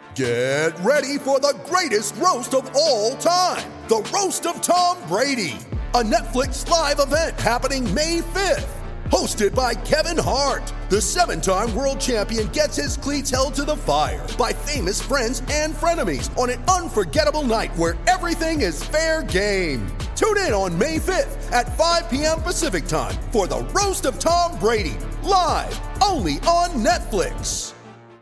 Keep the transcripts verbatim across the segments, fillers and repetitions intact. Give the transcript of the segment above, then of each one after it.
Get ready for the greatest roast of all time, the Roast of Tom Brady, a Netflix live event happening May fifth. Hosted by Kevin Hart, the seven-time world champion gets his cleats held to the fire by famous friends and frenemies on an unforgettable night where everything is fair game. Tune in on May fifth at five p.m. Pacific time for the Roast of Tom Brady, live only on Netflix.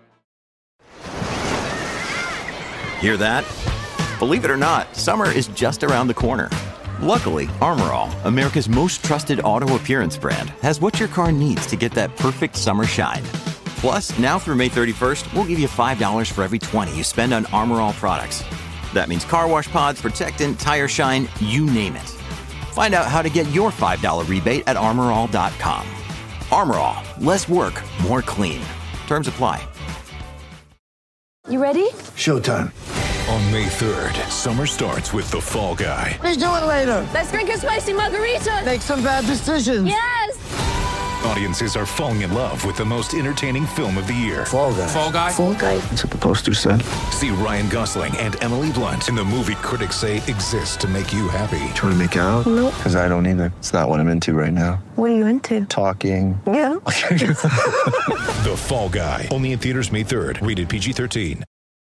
Hear that? Believe it or not, summer is just around the corner. Luckily, Armor All, America's most trusted auto appearance brand, has what your car needs to get that perfect summer shine. Plus, now through May thirty-first, we'll give you five dollars for every twenty you spend on Armor All products. That means car wash pods, protectant, tire shine, you name it. Find out how to get your five dollars rebate at armor all dot com. Armor All, less work, more clean. Terms apply. You ready? Showtime. On May third, summer starts with The Fall Guy. Let's do it later. Let's drink a spicy margarita. Make some bad decisions. Yes! Audiences are falling in love with the most entertaining film of the year. Fall Guy. Fall Guy? Fall Guy. That's what the poster said. See Ryan Gosling and Emily Blunt in the movie critics say exists to make you happy. Trying to make it out? Nope. Because I don't either. It's not what I'm into right now. What are you into? Talking. Yeah. The Fall Guy. Only in theaters May third. Rated P G thirteen.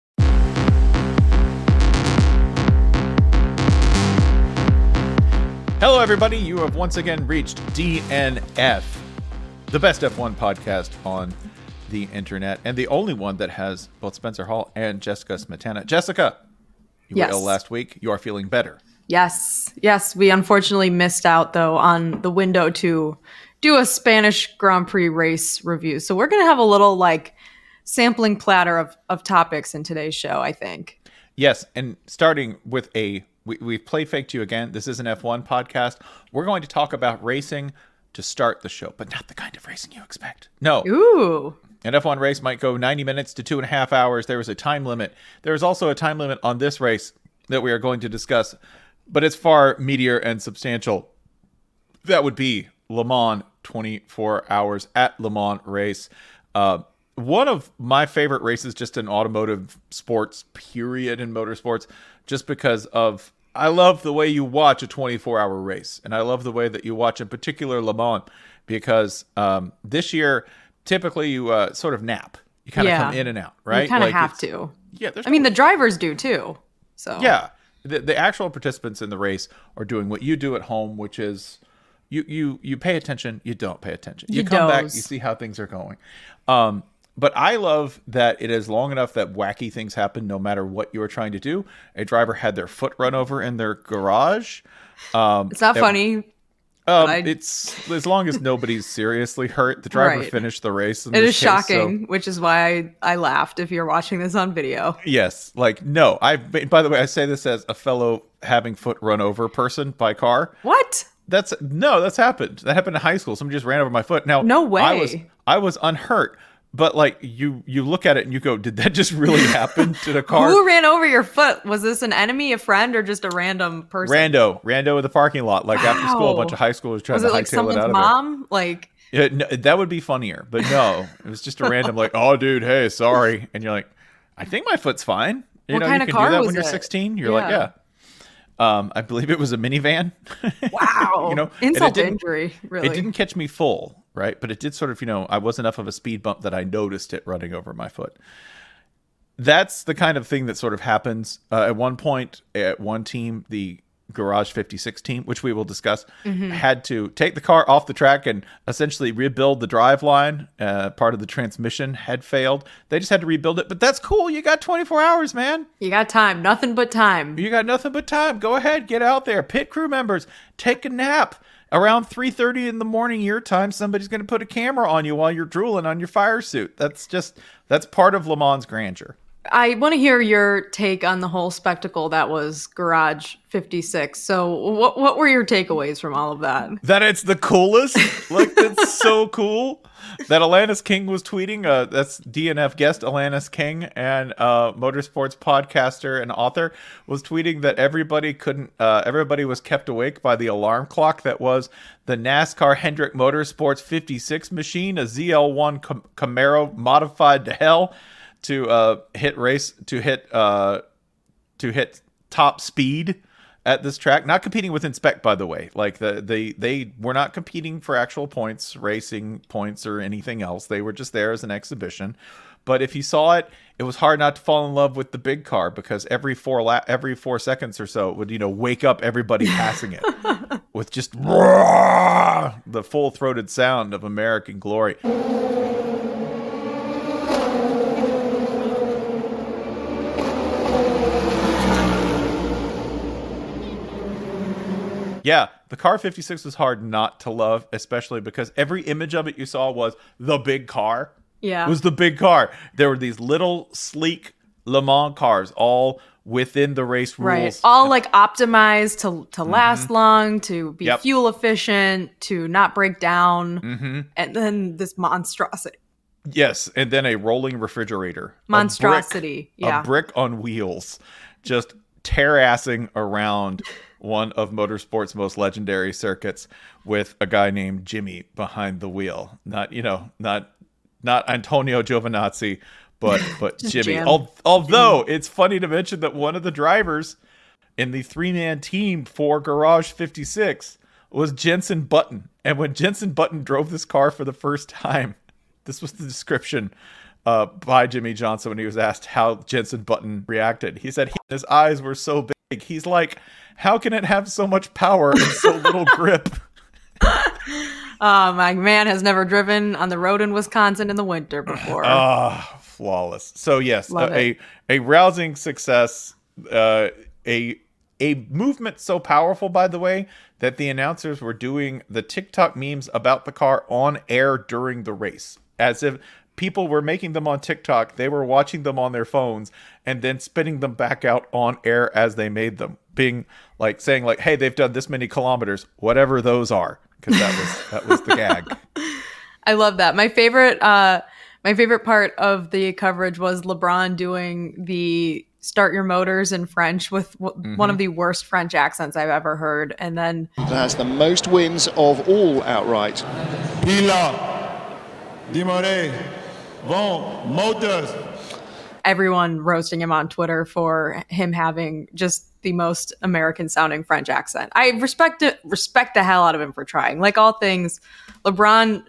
Hello, everybody. You have once again reached D N F, the best F one podcast on the internet, and the only one that has both Spencer Hall and Jessica Smetana. Jessica, you yes. were ill last week. You are feeling better. Yes. Yes. We unfortunately missed out, though, on the window to do a Spanish Grand Prix race review. So we're going to have a little, like, sampling platter of, of topics in today's show, I think. Yes, and starting with a... We, we've play faked you again. This is an F one podcast. We're going to talk about racing to start the show, but not the kind of racing you expect. No. Ooh. An F one race might go ninety minutes to two and a half hours. There is a time limit. There is also a time limit on this race that we are going to discuss, but it's far meatier and substantial. That would be Le Mans twenty-four hours at Le Mans race. Uh, one of my favorite races just in automotive sports, period, in motorsports, just because of, I love the way you watch a twenty-four hour race. And I love the way that you watch in particular Le Mans, because um, this year, typically you uh, sort of nap. You kind of yeah. come in and out, right? You kind of like have to. Yeah. I mean, the drivers do too. So yeah, the, the actual participants in the race are doing what you do at home, which is you you you pay attention, you don't pay attention. You, you come doze. back, you see how things are going. Um, But I love that it is long enough that wacky things happen no matter what you are trying to do. A driver had their foot run over in their garage. Um, it's not it, funny. Um, I... It's as long as nobody's seriously hurt. The driver right. finished the race. In it this is case, shocking, so. which is why I, I laughed if you're watching this on video. Yes. Like, no. I. By the way, I say this as a fellow having foot run over person by car. What? That's no, that's happened. That happened in high school. Somebody just ran over my foot. Now, no way. I was, I was unhurt. But like you, you look at it and you go, did that just really happen to the car? Who ran over your foot? Was this an enemy, a friend, or just a random person? Rando, rando in the parking lot. Like wow. after school, a bunch of high schoolers trying was to it like hightail it out of mom? there. Like yeah, no, that would be funnier. But no, it was just a random like, oh, dude, hey, sorry, and you're like, I think my foot's fine. You what know, kind you of can car do that was when you're it? sixteen. You're yeah. like, yeah. Um, I believe it was a minivan. Wow. you know, insult to injury. Really, it didn't catch me full. Right. But it did sort of, you know, I was enough of a speed bump that I noticed it running over my foot. That's the kind of thing that sort of happens. Uh, at one point, at one team, the Garage fifty-six team, which we will discuss, mm-hmm. had to take the car off the track and essentially rebuild the drive line. Uh, part of the transmission had failed. They just had to rebuild it. But that's cool. You got twenty-four hours, man. You got time. Nothing but time. You got nothing but time. Go ahead. Get out there. Pit crew members, take a nap. Around three thirty in the morning your time, somebody's going to put a camera on you while you're drooling on your fire suit. That's just, that's part of Le Mans' grandeur. I want to hear your take on the whole spectacle that was Garage fifty-six. So what what were your takeaways from all of that? That it's the coolest. Like, that's so cool. That Alanis King was tweeting. Uh, that's D N F guest Alanis King, and uh, motorsports podcaster and author was tweeting that everybody couldn't. Uh, everybody was kept awake by the alarm clock that was the NASCAR Hendrick Motorsports fifty-six machine, a Z L one Cam- Camaro modified to hell. to uh, hit race to hit uh, to hit top speed at this track. Not competing with Inspect, by the way. Like the they they were not competing for actual points, racing points, or anything else. They were just there as an exhibition. But if you saw it, it was hard not to fall in love with the big car, because every four la- every four seconds or so it would, you know, wake up everybody passing it with just roar, the full throated sound of American glory. Yeah, the car fifty-six was hard not to love, especially because every image of it you saw was the big car. Yeah. It was the big car. There were these little sleek Le Mans cars all within the race rules. Right. All like optimized to to last mm-hmm. long, to be Yep. fuel efficient, to not break down. Mm-hmm. And then this monstrosity. Yes, and then a rolling refrigerator. Monstrosity. A brick, yeah. a brick on wheels. Just tear-assing around one of motorsport's most legendary circuits with a guy named Jimmy behind the wheel. Not, you know, not not Antonio Giovinazzi, but but Jimmy. Jim. Al- although it's funny to mention that one of the drivers in the three-man team for Garage fifty-six was Jenson Button. And when Jenson Button drove this car for the first time, this was the description uh, by Jimmy Johnson when he was asked how Jenson Button reacted. He said he, his eyes were so big. He's like, how can it have so much power and so little grip? Uh, my man has never driven on the road in Wisconsin in the winter before. Ah, flawless. So yes, Love a, a a rousing success. Uh, a a movement so powerful, by the way, that the announcers were doing the TikTok memes about the car on air during the race, as if people were making them on TikTok. They were watching them on their phones and then spitting them back out on air as they made them, being like saying like, "Hey, they've done this many kilometers, whatever those are," because that was that was the gag. I love that. My favorite, uh, my favorite part of the coverage was LeBron doing the "Start Your Motors" in French with w- Mm-hmm. one of the worst French accents I've ever heard, and then Has the most wins of all outright. Pilote, démarrer, vont, motors. everyone roasting him on Twitter for him having just the most American sounding French accent. I respect it, respect the hell out of him for trying. Like all things, LeBron,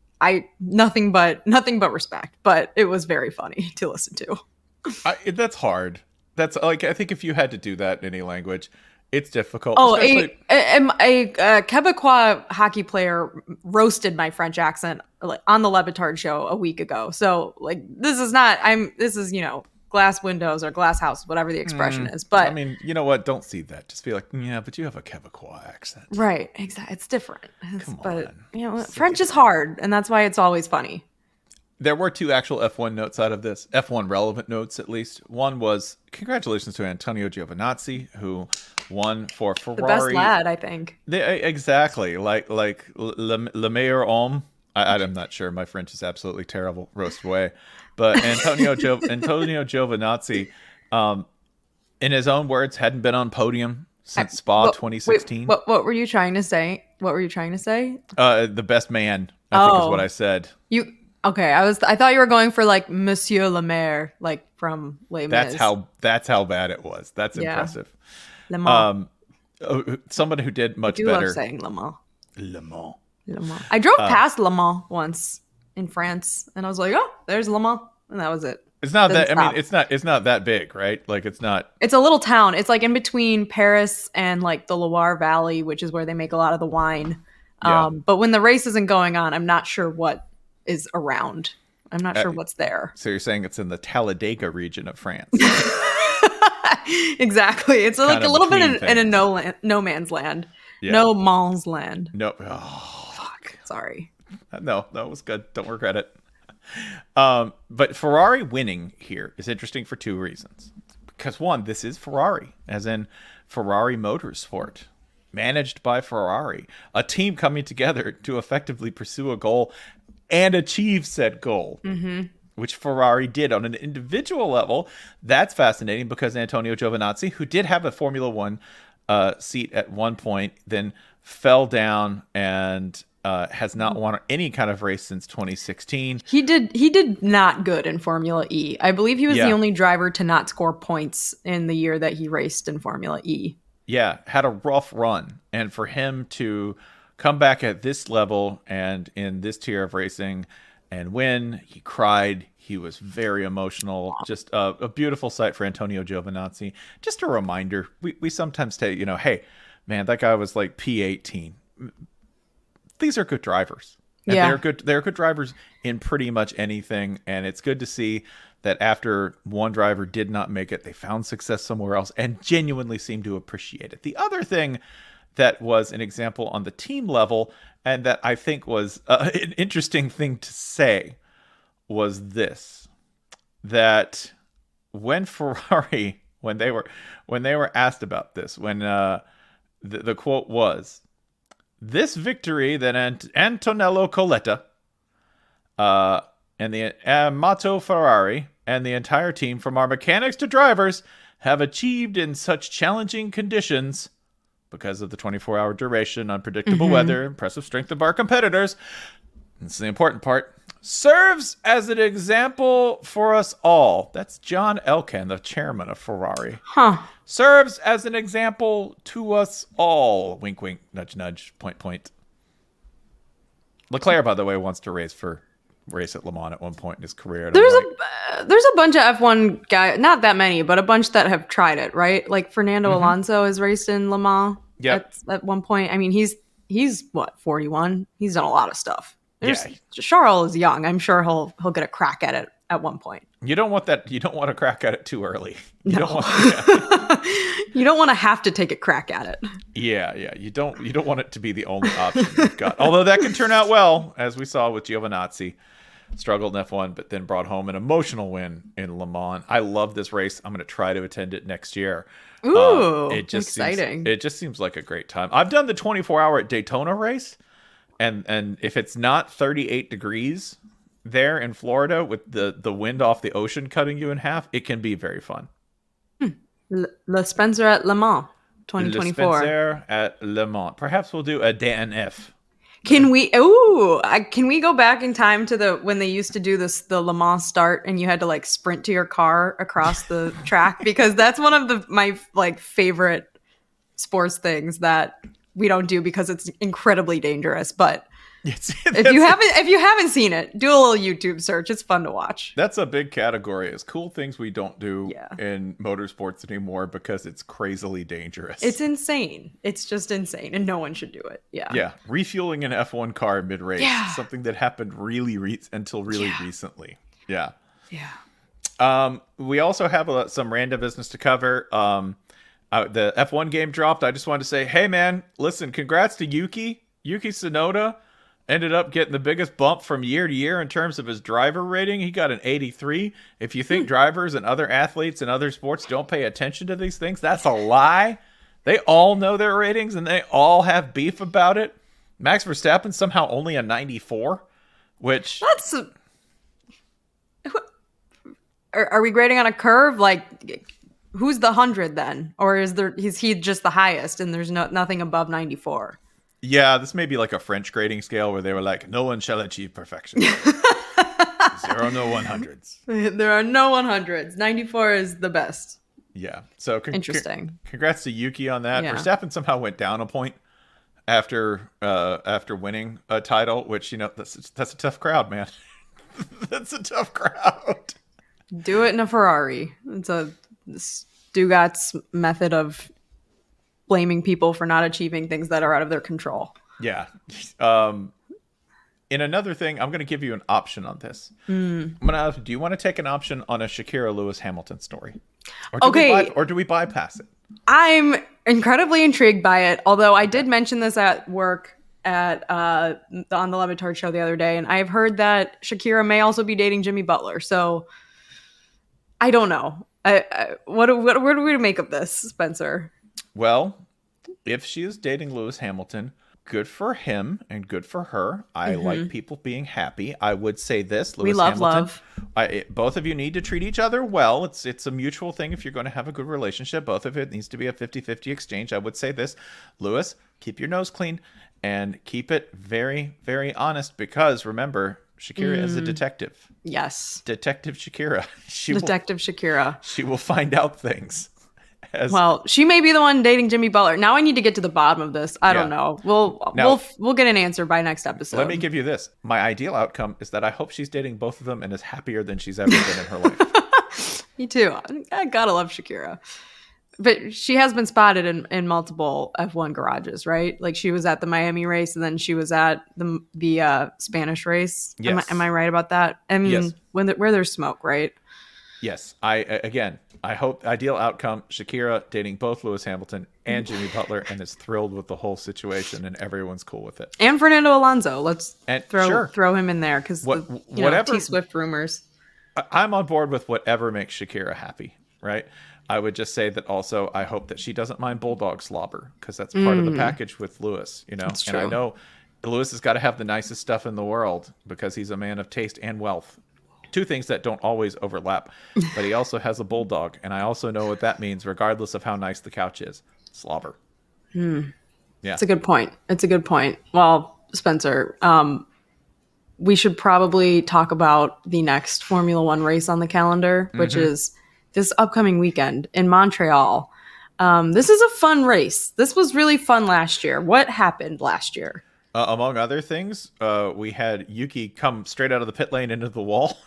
I nothing but nothing but respect. But it was very funny to listen to. I, that's hard. That's like, I think if you had to do that in any language, it's difficult. Oh, especially- a, a, a, a Quebecois hockey player roasted my French accent like, on the Le Batard show a week ago. So like, this is not, I'm, this is, you know, glass windows or glass house, whatever the expression Mm, is. But I mean, you know what? Don't see that. Just be like, yeah, but you have a Quebecois accent. right. Exactly. It's different. It's, Come but on. you know, French is hard, and that's why it's always funny. There were two actual F one notes out of this. F one relevant notes, at least. One was congratulations to Antonio Giovinazzi, who won for Ferrari. The best lad, I think. They, exactly, like like le, le meilleur homme. I, I'm not sure. My French is absolutely terrible. Roast away. But Antonio Gio, Antonio Giovinazzi, um, in his own words, hadn't been on podium since Spa What- twenty sixteen. Wait, what, what were you trying to say? What were you trying to say? Uh, the best man, I think, is Oh. what I said. You okay? I was. I thought you were going for like Monsieur Le Maire, like from Les Mis. That's how. That's how bad it was. That's Yeah. impressive. Le Mans. Um, uh, someone who did much I do better. love saying Le Mans. Le Mans. Le Mans. I drove Uh, past Le Mans once in France, and I was like, "Oh, there's Le Mans," and that was it. It's not Doesn't that. I mean, stop. it's not. It's not that big, right? Like, it's not. It's a little town. It's like in between Paris and like the Loire Valley, which is where they make a lot of the wine. Yeah. Um, but when the race isn't going on, I'm not sure what is around. I'm not Uh, sure what's there. So you're saying it's in the Talladega region of France? Exactly. It's like Kind a of little bit in, between in a things. no land, no man's land, Yeah. no man's land. No. Oh, Fuck. Sorry. no, that was good. Don't regret it. Um, but Ferrari winning here is interesting for two reasons. Because one, this is Ferrari, as in Ferrari Motorsport, managed by Ferrari, a team coming together to effectively pursue a goal and achieve said goal, mm-hmm. which Ferrari did on an individual level. That's fascinating because Antonio Giovinazzi, who did have a Formula One uh, seat at one point, then fell down and uh, has not won any kind of race since twenty sixteen. He did he did not good in Formula E. I believe he was Yeah. the only driver to not score points in the year that he raced in Formula E. Yeah, had a rough run. And for him to come back at this level and in this tier of racing and win, he cried. He was very emotional. Just a, a beautiful sight for Antonio Giovinazzi. Just a reminder, we, we sometimes say, you know, hey, man, that guy was like P eighteen. These are good drivers. And Yeah. they're good they're good drivers in pretty much anything. And it's good to see that after one driver did not make it, they found success somewhere else and genuinely seemed to appreciate it. The other thing that was an example on the team level, and that I think was uh, an interesting thing to say, was this: that when Ferrari, when they were when they were asked about this, when uh, the, the quote was, "This victory that Ant- Antonello Coletta uh, and the Amato Ferrari and the entire team, from our mechanics to drivers, have achieved in such challenging conditions because of the twenty-four hour duration, unpredictable Mhm. weather, impressive strength of our competitors." This is the important part. "Serves as an example for us all." That's John Elkann, the chairman of Ferrari. Huh. "Serves as an example to us all." Wink, wink, nudge, nudge, point, point. Leclerc, by the way, wants to race for race at Le Mans at one point in his career. And I'm There's like, a uh, there's a bunch of F one guys, not that many, but a bunch that have tried it, right? Like Fernando Mhm. Alonso has raced in Le Mans Yep. at, at one point. I mean, he's he's what, forty-one? He's done a lot of stuff. There's, Yeah. Charles is young. I'm sure he'll he'll get a crack at it at one point. You don't want that. You don't want to crack at it too early. You No. don't want. Yeah. You don't want to have to take a crack at it. Yeah, yeah. You don't you don't want it to be the only option you've got. Although that can turn out well, as we saw with Giovinazzi. Struggled in F one, but then brought home an emotional win in Le Mans. I love this race. I'm going to try to attend it next year. Ooh, Uh, it just exciting. Seems, it just seems like a great time. I've done the twenty-four hour at Daytona race, and and if it's not thirty-eight degrees there in Florida with the, the wind off the ocean cutting you in half, it can be very fun. Le, Le Spencer at Le Mans twenty twenty-four. Le Spencer at Le Mans. Perhaps we'll do a D N F. Can we? Ooh, I, can we go back in time to the when they used to do this the Le Mans start and you had to like sprint to your car across the track, because that's one of the my like favorite sports things that we don't do because it's incredibly dangerous. But It's, if you haven't if you haven't seen it, do a little YouTube search. It's fun to watch. That's a big category. Is cool things we don't do Yeah. in motorsports anymore because it's crazily dangerous. It's insane. It's just insane, and no one should do it. Yeah. yeah, refueling an F one car mid race, Yeah. something that happened really re- until really Yeah. recently. Yeah. Yeah. Um, we also have uh, some random business to cover. Um, uh, the F one game dropped. I just wanted to say, hey man, listen, congrats to Yuki. Yuki Tsunoda ended up getting the biggest bump from year to year in terms of his driver rating. He got an eighty-three. If you think drivers and other athletes and other sports don't pay attention to these things, that's a lie. They all know their ratings and they all have beef about it. Max Verstappen somehow only a ninety-four, which That's. A, are, are we grading on a curve? Like, who's the hundred then, or is there? Is he just the highest, and there's no nothing above ninety-four? yeah, this may be like a French grading scale where they were like, no one shall achieve perfection. Zero, no one hundreds. There are no one hundreds. ninety-four is the best. Yeah. So con- Interesting. con- congrats to Yuki on that. Yeah. Verstappen somehow went down a point after uh, after winning a title, which, you know, that's that's a tough crowd, man. That's a tough crowd. Do it in a Ferrari. It's a Stugat's method of blaming people for not achieving things that are out of their control. Yeah. Um, in another thing, I'm going to give you an option on this. Mm. I'm going to ask, do you want to take an option on a Shakira Lewis Hamilton story? Or do Okay. We by- or do we bypass it? I'm incredibly intrigued by it, although I did mention this at work at uh, on the Le Batard show the other day, and I've heard that Shakira may also be dating Jimmy Butler. So I don't know. I, I, what, what what do we make of this, Spencer? Well, if she is dating Lewis Hamilton, good for him and good for her. I Mhm. like people being happy. I would say this, Lewis We love Hamilton, love. I, it, both of you need to treat each other well. It's it's a mutual thing if you're going to have a good relationship. Both of it needs to be a fifty-fifty exchange. I would say this, Lewis, keep your nose clean and keep it very, very honest because remember, Shakira mm. is a detective. Yes. Detective Shakira. She Detective will, Shakira. She will find out things. As, well, she may be the one dating Jimmy Butler. Now I need to get to the bottom of this. I yeah. don't know. We'll now, we'll we'll get an answer by next episode. Let me give you this. My ideal outcome is that I hope she's dating both of them and is happier than she's ever been in her life. Me too. I gotta love Shakira. But she has been spotted in, in multiple F one garages, right? Like she was at the Miami race and then she was at the the uh, Spanish race. Yes. Am I, am I right about that? I mean, yes. when the, where there's smoke, right? Yes. I again, I hope ideal outcome, Shakira dating both Lewis Hamilton and Jimmy Butler and is thrilled with the whole situation and everyone's cool with it. And Fernando Alonso. Let's and, throw sure. throw him in there because what, the, you whatever, know, T-Swift rumors. I'm on board with whatever makes Shakira happy, right? I would just say that also I hope that she doesn't mind bulldog slobber because that's part mm. of the package with Lewis, you know. That's and true. I know Lewis has got to have the nicest stuff in the world because he's a man of taste and wealth. Two things that don't always overlap, but he also has a bulldog, and I also know what that means, regardless of how nice the couch is. Slobber. Hmm. Yeah, it's a good point. It's a good point. Well, Spencer, um, we should probably talk about the next Formula One race on the calendar, which mm-hmm. is this upcoming weekend in Montreal. Um, this is a fun race. This was really fun last year. What happened last year? Uh, among other things, uh, we had Yuki come straight out of the pit lane into the wall.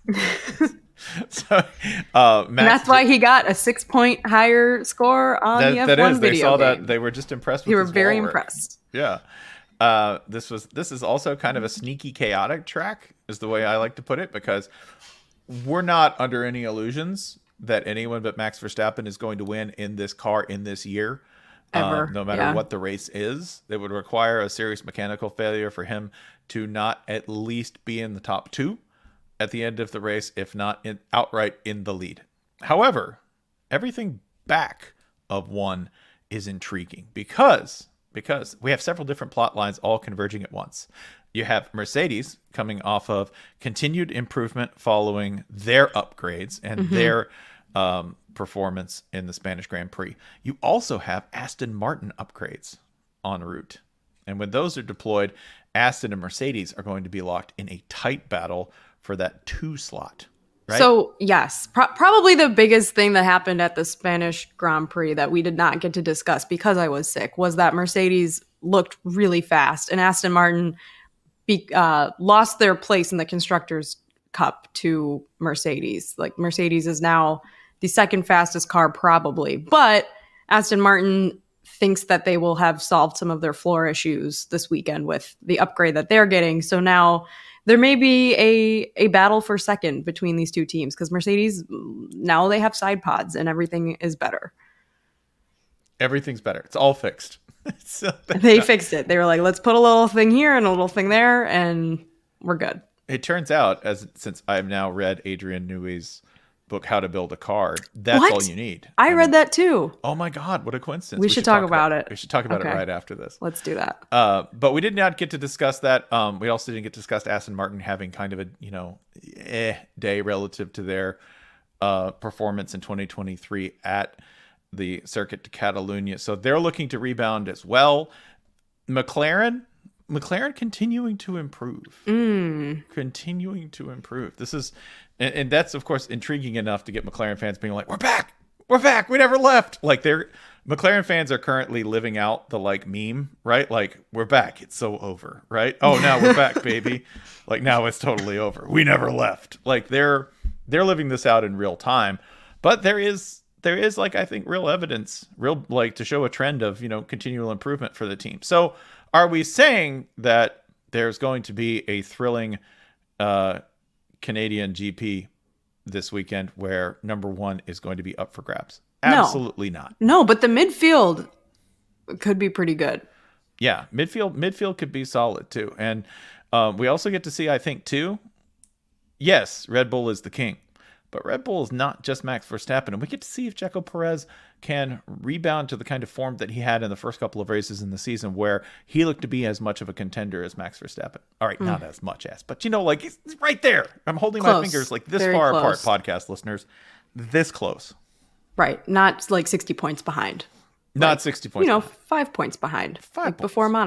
so, uh, Max and that's why he got a six point higher score on that, the F one that is, video they saw game. that they were just impressed with they were his very wall impressed work. Yeah. Uh, this was this is also kind of a sneaky chaotic track is the way I like to put it because we're not under any illusions that anyone but Max Verstappen is going to win in this car in this year. Ever. Um, no matter yeah. what the race is, it would require a serious mechanical failure for him to not at least be in the top two at the end of the race, if not in, outright in the lead. However, everything back of one is intriguing because because we have several different plot lines all converging at once. You have Mercedes coming off of continued improvement following their upgrades and mm-hmm. their um, performance in the Spanish Grand Prix. You also have Aston Martin upgrades en route. And when those are deployed, Aston and Mercedes are going to be locked in a tight battle for that two slot. Right? So, yes, pro- probably the biggest thing that happened at the Spanish Grand Prix that we did not get to discuss because I was sick was that Mercedes looked really fast and Aston Martin be, uh, lost their place in the Constructors' Cup to Mercedes. Like, Mercedes is now the second fastest car probably, but Aston Martin thinks that they will have solved some of their floor issues this weekend with the upgrade that they're getting. So now there may be a, a battle for second between these two teams because Mercedes, now they have side pods and everything is better. Everything's better. It's all fixed. so they fixed it. They were like, let's put a little thing here and a little thing there and we're good. It turns out, as since I've now read Adrian Newey's book, How to Build a Car, that's what? all you need. I, I mean, read that too. Oh my God, what a coincidence. We, we should, should talk, talk about, about it. We should talk about okay. it right after this. Let's do that. Uh, but we did not get to discuss that. Um, we also didn't get to discuss Aston Martin having kind of a, you know, eh day relative to their uh, performance in twenty twenty-three at the Circuit de Catalunya. So they're looking to rebound as well. McLaren, McLaren continuing to improve. Mm. Continuing to improve. This is, and, and that's, of course, intriguing enough to get McLaren fans being like, we're back. We're back. We never left. Like, they're, McLaren fans are currently living out the, like, meme, right? Like, we're back. It's so over, right? Oh, now we're back, baby. Like, now it's totally over. We never left. Like, they're, they're living this out in real time. But there is, there is, like, I think, real evidence, real, like, to show a trend of, you know, continual improvement for the team. So, are we saying that there's going to be a thrilling uh, Canadian G P this weekend where number one is going to be up for grabs? Absolutely no. not. No, but the midfield could be pretty good. Yeah, midfield midfield could be solid too. And um, we also get to see, I think, too, yes, Red Bull is the king. But Red Bull is not just Max Verstappen. And we get to see if Checo Perez can rebound to the kind of form that he had in the first couple of races in the season where he looked to be as much of a contender as Max Verstappen. All right, mm. not as much as, but, you know, like, he's right there. I'm holding close. my fingers like this Very far close. apart, podcast listeners. This close. Right. Not like sixty points behind. Not like, sixty points You know, behind. five points behind. Five like points. Before Monaco.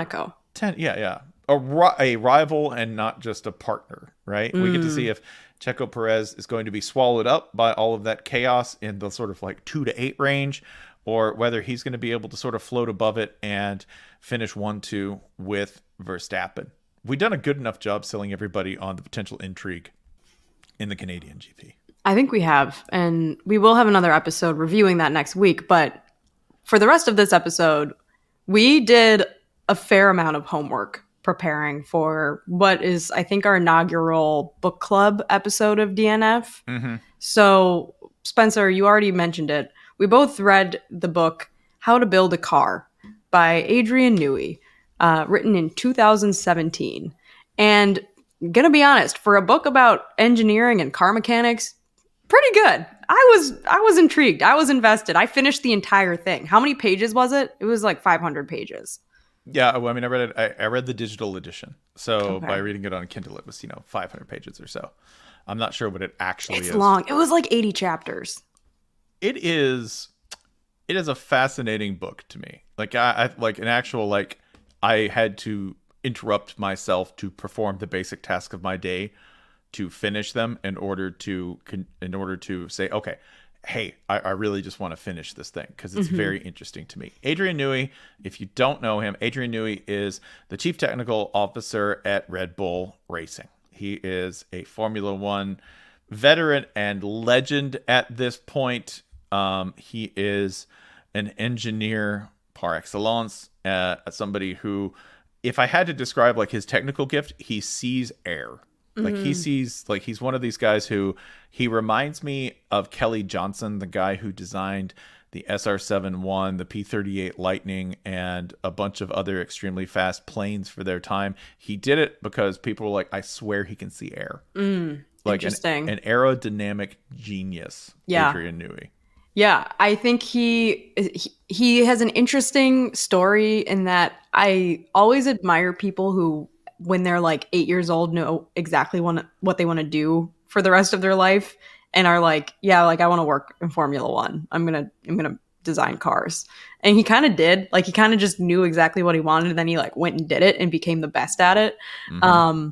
Ten, yeah, yeah. A, ri- a rival and not just a partner, right? Mm. We get to see if Checo Perez is going to be swallowed up by all of that chaos in the sort of like two to eight range, or whether he's going to be able to sort of float above it and finish one two with Verstappen. We've done a good enough job selling everybody on the potential intrigue in the Canadian G P. I think we have, and we will have another episode reviewing that next week. But for the rest of this episode, we did a fair amount of homework preparing for what is, I think, our inaugural book club episode of D N F. Mm-hmm. So, Spencer, you already mentioned it. We both read the book How to Build a Car by Adrian Newey, uh, written in two thousand seventeen. And gonna be honest, for a book about engineering and car mechanics, pretty good. I was I was intrigued. I was invested. I finished the entire thing. How many pages was it? It was like five hundred pages. Yeah, well, I mean, I read it. I, I read the digital edition. So Okay. by reading it on Kindle, it was, you know, five hundred pages or so. I'm not sure what it actually It's is. long. It was like eighty chapters. It is. It is a fascinating book to me. Like I, I like an actual like I had to interrupt myself to perform the basic task of my day to finish them in order to in order to say, okay, hey, I, I really just want to finish this thing because it's Mhm. very interesting to me. Adrian Newey, if you don't know him, Adrian Newey is the chief technical officer at Red Bull Racing. He is a Formula One veteran and legend at this point. Um, he is an engineer par excellence, uh, somebody who, if I had to describe like his technical gift, he sees air. Like he Mhm. sees, like he's one of these guys who, he reminds me of Kelly Johnson, the guy who designed the S R seventy-one, the P thirty-eight Lightning, and a bunch of other extremely fast planes for their time. He did it because people were like, I swear he can see air. Mm, Like an, interesting. an aerodynamic genius, Yeah. Adrian Newey. Yeah, I think he, he he has an interesting story in that I always admire people who, when they're like eight years old, know exactly what what they want to do for the rest of their life, and are like, yeah, like I want to work in Formula One. I'm gonna I'm gonna design cars, and he kind of did. Like he kind of just knew exactly what he wanted, and then he like went and did it and became the best at it. Mhm. Um,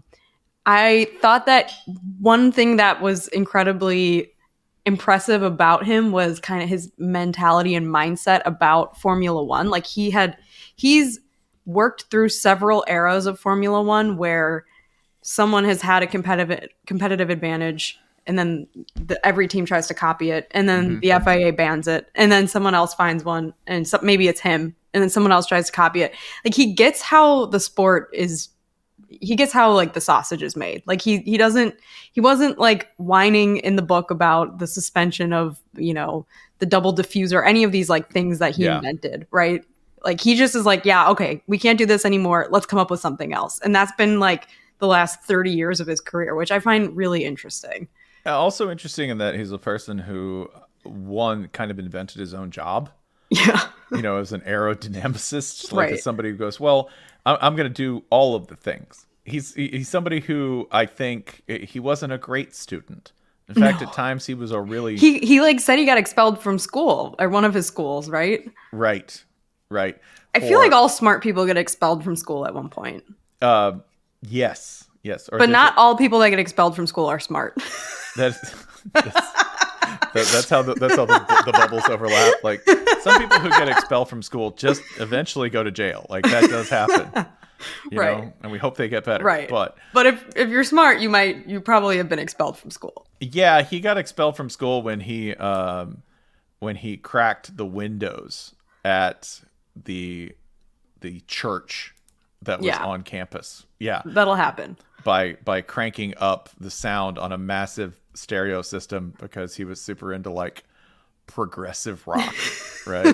I thought that one thing that was incredibly impressive about him was kind of his mentality and mindset about Formula One. Like he had, he's worked through several eras of Formula One where someone has had a competitive competitive advantage, and then the, every team tries to copy it, and then Mhm. the F I A bans it, and then someone else finds one, and so, maybe it's him, and then someone else tries to copy it. Like he gets how the sport is. He gets how like the sausage is made. Like he he doesn't he wasn't like whining in the book about the suspension of, you know, the double diffuser, any of these like things that he Yeah. invented, right? Like he just is like, yeah, okay, we can't do this anymore. Let's come up with something else. And that's been like the last thirty years of his career, which I find really interesting. Uh, Also interesting in that he's a person who, one, kind of invented his own job. Yeah. You know, as an aerodynamicist, like Right. as somebody who goes, well, I'm, I'm going to do all of the things. He's he- he's somebody who I think he wasn't a great student. In fact, No. at times he was a really He he like said he got expelled from school, or one of his schools, right? right, right. I feel Or, like all smart people get expelled from school at one point. uh, yes, yes, or But there's not a- all people that get expelled from school are smart. That's that's, that, that's how the, that's how the, the bubbles overlap. Like some people who get expelled from school just eventually go to jail. Like that does happen, you Right. know. And we hope they get better. Right. But But if if you're smart, you might you probably have been expelled from school. yeah, he got expelled from school when he um when he cracked the windows at the the church that was Yeah. on campus. Yeah. That'll happen. by by cranking up the sound on a massive stereo system because he was super into like progressive rock, right?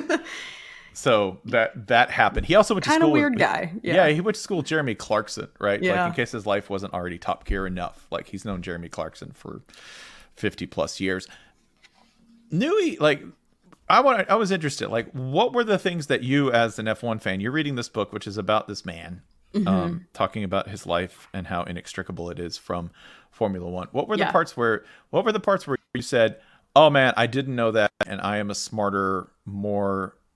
So that that happened. He also went to Kinda school with- weird guy. Yeah. Yeah. he went to school with Jeremy Clarkson, right? Yeah. Like in case his life wasn't already top gear enough. Like he's known Jeremy Clarkson for fifty plus years. Newey, like I want I was interested. Like what were the things that you as an F one fan, you're reading this book which is about this man, Mhm. um, talking about his life and how inextricable it is from Formula One. What were Yeah. the parts where what were the parts where you said, "Oh man, I didn't know that and I am a smarter, more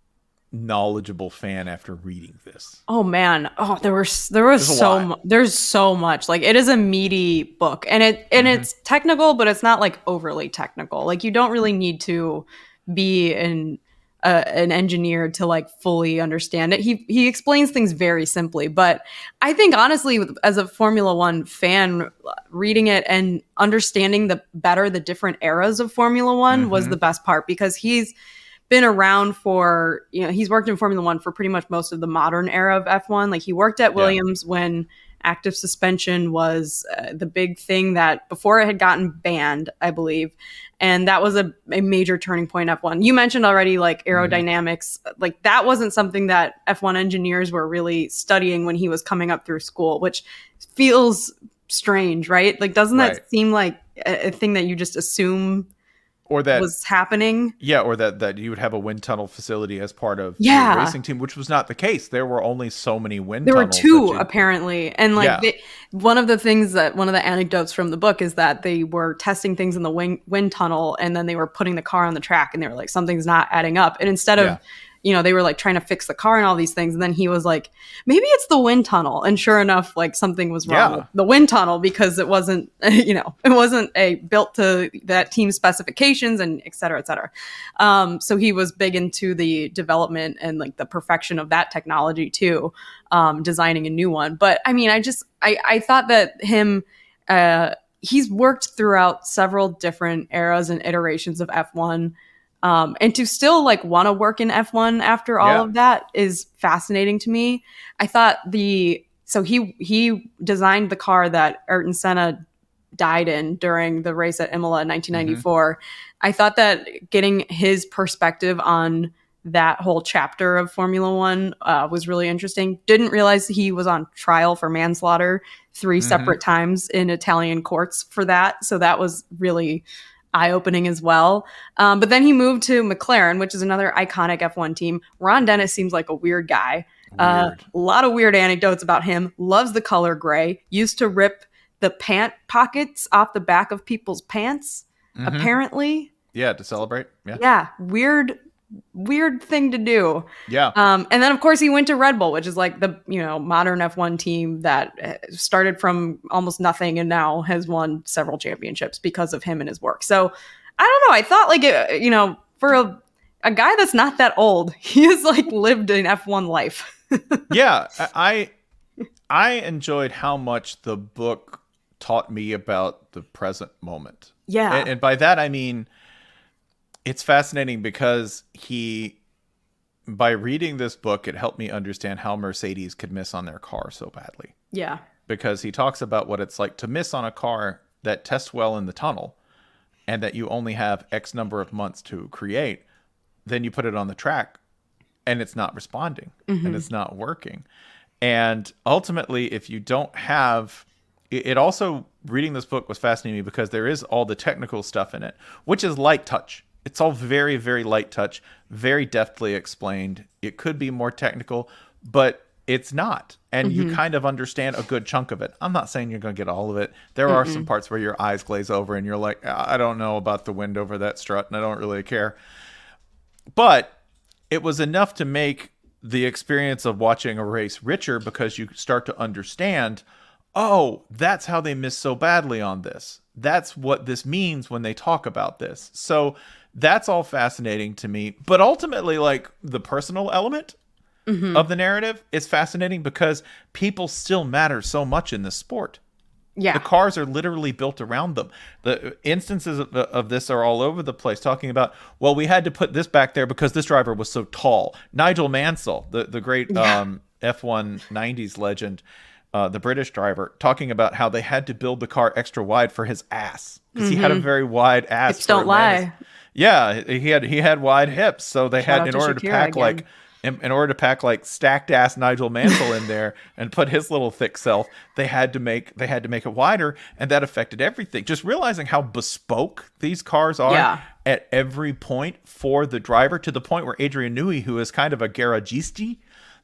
knowledgeable fan after reading this? Oh man, oh there was there was There's a so lot. mu- there's so much. Like it is a meaty book, and it and Mm-hmm. it's technical, but it's not like overly technical. Like you don't really need to be an uh, an engineer to like fully understand it. He he explains things very simply, but I think honestly, as a Formula One fan, reading it and understanding the better the different eras of Formula One was Mhm. the best part, because he's been around for, you know, he's worked in Formula One for pretty much most of the modern era of F one. Like he worked at Williams when active suspension was uh, the big thing, that before it had gotten banned, I believe. And that was a, a major turning point in F one. You mentioned already like aerodynamics, like that wasn't something that F one engineers were really studying when he was coming up through school, which feels strange, right? Like, doesn't that Right. seem like a, a thing that you just assume Or that was happening? Yeah, or that, that you would have a wind tunnel facility as part of Yeah. your racing team, which was not the case. There were only so many wind There were tunnels. two that you- apparently, and like Yeah. they, one of the things that one of the anecdotes from the book is that they were testing things in the wing, wind tunnel, and then they were putting the car on the track, and they were like, something's not adding up. And instead of, Yeah. you know, they were like trying to fix the car and all these things, and then he was like, maybe it's the wind tunnel. And sure enough, like something was wrong Yeah. with the wind tunnel, because it wasn't, you know, it wasn't a built to that team specifications, and et cetera, et cetera. Um, so he was big into the development and like the perfection of that technology too, um, designing a new one. But I mean, I just, I, I thought that him, uh, he's worked throughout several different eras and iterations of F one. Um, and to still like want to work in F one after all Yeah. of that is fascinating to me. I thought the, so he, he designed the car that Ayrton Senna died in during the race at Imola in nineteen ninety-four. I thought that getting his perspective on that whole chapter of Formula One uh, was really interesting. Didn't realize he was on trial for manslaughter three Mhm. separate times in Italian courts for that. So that was really eye-opening as well. Um, but then he moved to McLaren, which is another iconic F one team. Ron Dennis seems like a weird guy. Uh, Weird. a lot of weird anecdotes about him. Loves the color gray. Used to rip the pant pockets off the back of people's pants, Mhm. apparently. Yeah, to celebrate. Yeah. Yeah, weird, weird thing to do. Yeah. Um, and then of course he went to Red Bull, which is like the, you know, modern F one team that uh, started from almost nothing and now has won several championships because of him and his work. So I don't know. I thought like, uh, you know, for a, a guy that's not that old, he has like lived an F one life. yeah, I I enjoyed how much the book taught me about the present moment. Yeah. And, and by that I mean it's fascinating because he by reading this book it helped me understand how Mercedes could miss on their car so badly. Yeah. Because he talks about what it's like to miss on a car that tests well in the tunnel and that you only have X number of months to create. Then you put it on the track and it's not responding and it's not working. And ultimately, if you don't have it, it also reading this book was fascinating because there is all the technical stuff in it, which is light touch. It's all very, very light touch, very deftly explained. It could be more technical, but it's not. And you kind of understand a good chunk of it. I'm not saying you're going to get all of it. There are some parts where your eyes glaze over and you're like, I don't know about the wind over that strut and I don't really care. But it was enough to make the experience of watching a race richer because you start to understand, oh, that's how they miss so badly on this. That's what this means when they talk about this. So that's all fascinating to me. But ultimately, like the personal element of the narrative is fascinating because people still matter so much in this sport. Yeah. The cars are literally built around them. The instances of, of this are all over the place, talking about, well, we had to put this back there because this driver was so tall. Nigel Mansell, the, the great Yeah. um, F one nineties legend, uh, the British driver, talking about how they had to build the car extra wide for his ass because he had a very wide ass. Hips for don't a man. lie. Yeah, he had he had wide hips, so they Shout had out in to order to Shakira pack again. like in, in order to pack like stacked ass Nigel Mansell in there and put his little thick self, they had to make they had to make it wider, and that affected everything. Just realizing how bespoke these cars are Yeah. at every point for the driver, to the point where Adrian Newey, who is kind of a garagisti,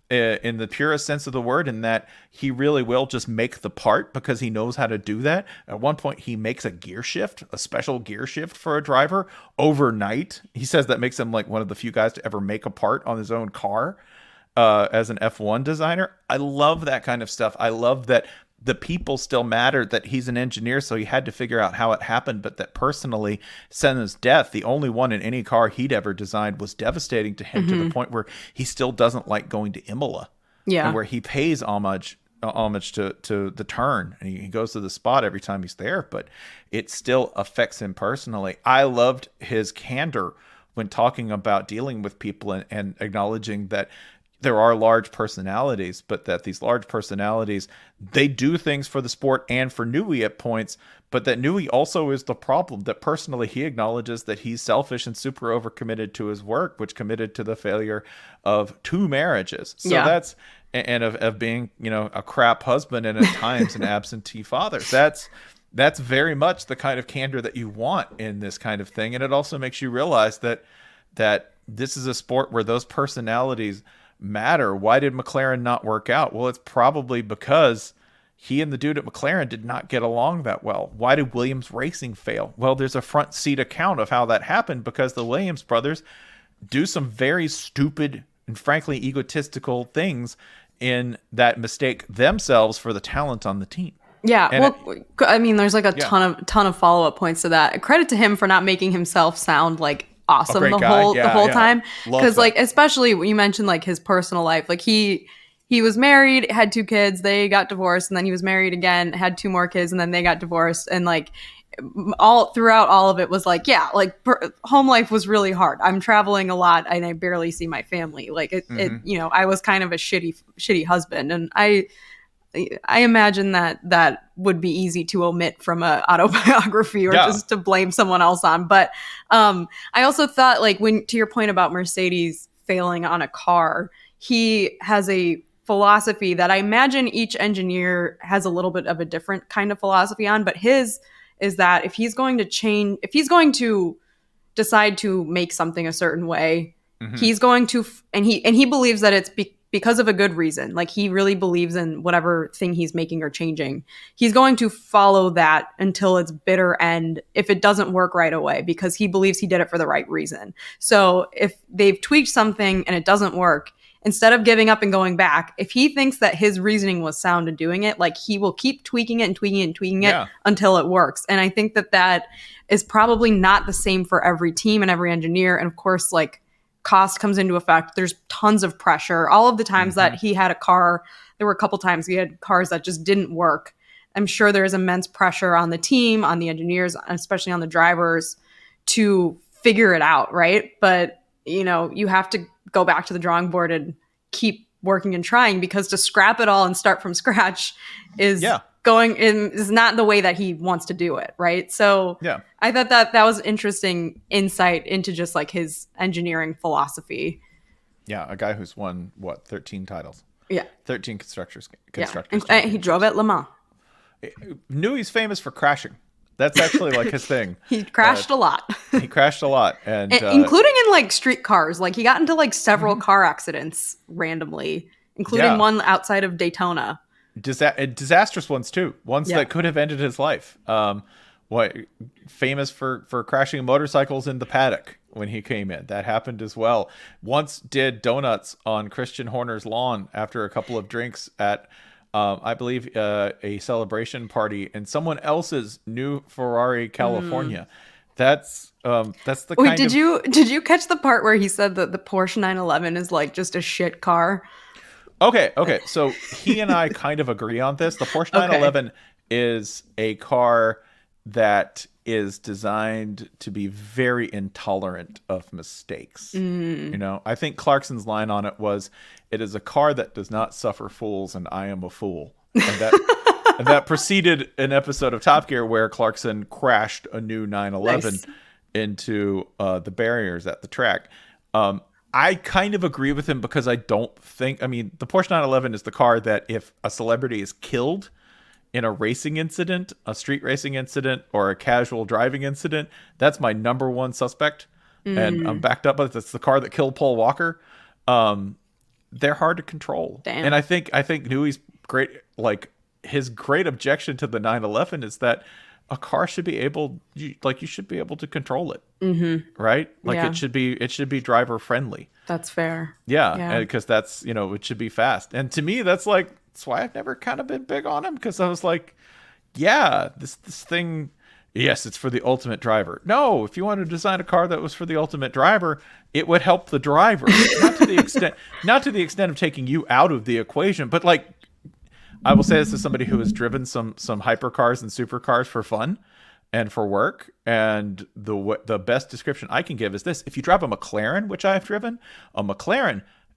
uh, in the purest sense of the word, in that he really will just make the part because he knows how to do that. At one point, he makes a gear shift, a special gear shift for a driver overnight. He says that makes him like one of the few guys to ever make a part on his own car uh, as an F one designer. I love that kind of stuff. I love that the people still mattered, that he's an engineer, so he had to figure out how it happened, but that personally, Senna's death, the only one in any car he'd ever designed, was devastating to him, mm-hmm. to the point where he still doesn't like going to Imola. Yeah. And where he pays homage uh, homage to, to the turn, and he, he goes to the spot every time he's there, but it still affects him personally. I loved his candor when talking about dealing with people and, and acknowledging that there are large personalities, but that these large personalities, they do things for the sport and for Newey at points, but that Newey also is the problem. That personally, he acknowledges that he's selfish and super overcommitted to his work, which committed to the failure of two marriages. So yeah. that's, and of, of being, you know, a crap husband and at times an absentee father. That's, that's very much the kind of candor that you want in this kind of thing. And it also makes you realize that, that this is a sport where those personalities matter. Why did McLaren not work out? Well, it's probably because he and the dude at McLaren did not get along that well. Why did Williams Racing fail? Well, there's a front seat account of how that happened, because the Williams brothers do some very stupid and frankly egotistical things in that mistake themselves for the talent on the team. Yeah, and well, it, I mean, there's like a yeah. ton of ton of follow up points to that. Credit to him for not making himself sound like awesome the guy. whole yeah, the whole yeah. time, because like especially when you mentioned like his personal life, like he he was married, had two kids, they got divorced, and then he was married again, had two more kids, and then they got divorced, and like all throughout all of it was like yeah like per, home life was really hard. I'm traveling a lot and I barely see my family. Like it, mm-hmm. it you know I was kind of a shitty shitty husband, and I I imagine that that would be easy to omit from a autobiography or yeah. just to blame someone else on. But um, I also thought, like, when to your point about Mercedes failing on a car, he has a philosophy that I imagine each engineer has a little bit of a different kind of philosophy on. But his is that if he's going to change, if he's going to decide to make something a certain way, mm-hmm. he's going to, and he and he believes that it's be, because of a good reason. Like he really believes in whatever thing he's making or changing. He's going to follow that until its bitter end if it doesn't work right away, because he believes he did it for the right reason. So if they've tweaked something and it doesn't work, instead of giving up and going back, if he thinks that his reasoning was sound in doing it, like he will keep tweaking it and tweaking it and tweaking it yeah. until it works. And I think that that is probably not the same for every team and every engineer. And of course, like, cost comes into effect. There's tons of pressure. All of the times mm-hmm. that he had a car, there were a couple times he had cars that just didn't work. I'm sure there's immense pressure on the team, on the engineers, especially on the drivers, to figure it out, right? But, you know, you have to go back to the drawing board and keep working and trying, because to scrap it all and start from scratch is yeah. going in is not the way that he wants to do it, right? So yeah. I thought that that was interesting insight into just like his engineering philosophy. Yeah, a guy who's won what thirteen titles. Yeah, thirteen constructors. constructors yeah, and, and he drove at Le Mans. Newey's famous for crashing. That's actually like his thing. He crashed uh, a lot. he crashed a lot, and, and uh, including in like street cars. Like he got into like several mm-hmm. car accidents randomly, including yeah. one outside of Daytona. Disa- disastrous ones too. Ones yeah. that could have ended his life. Um, what famous for for crashing motorcycles in the paddock when he came in. That happened as well. Once did donuts on Christian Horner's lawn after a couple of drinks at, um, I believe, uh, a celebration party in someone else's new Ferrari California. Mm. That's um, that's the Wait, kind did of... you did you catch the part where he said that the Porsche nine eleven is like just a shit car? Okay, okay. So he and I kind of agree on this. The Porsche nine eleven okay. is a car that is designed to be very intolerant of mistakes. Mm. You know, I think Clarkson's line on it was, "It is a car that does not suffer fools, and I am a fool." And that and that preceded an episode of Top Gear where Clarkson crashed a new nine eleven nice. into uh, the barriers at the track. Um, I kind of agree with him, because I don't think, I mean, the Porsche nine eleven is the car that if a celebrity is killed in a racing incident, a street racing incident, or a casual driving incident, that's my number one suspect. Mm. And I'm backed up, but it's the car that killed Paul Walker. Um, they're hard to control. Damn. And I think I think Newey's great, like his great objection to the nine eleven is that a car should be able, you, like you should be able to control it, mm-hmm. right? Like Yeah. it should be it should be driver friendly. That's fair. Yeah, Yeah. because that's, you know, it should be fast. And to me, that's like that's why I've never kind of been big on him, because I was like, yeah, this this thing, yes, it's for the ultimate driver. No, if you wanted to design a car that was for the ultimate driver, it would help the driver, not to the extent not to the extent of taking you out of the equation, but like, I will say this as somebody who has driven some some hypercars and supercars for fun and for work, and the the best description I can give is this: if you drive a McLaren, which I've driven, a McLaren,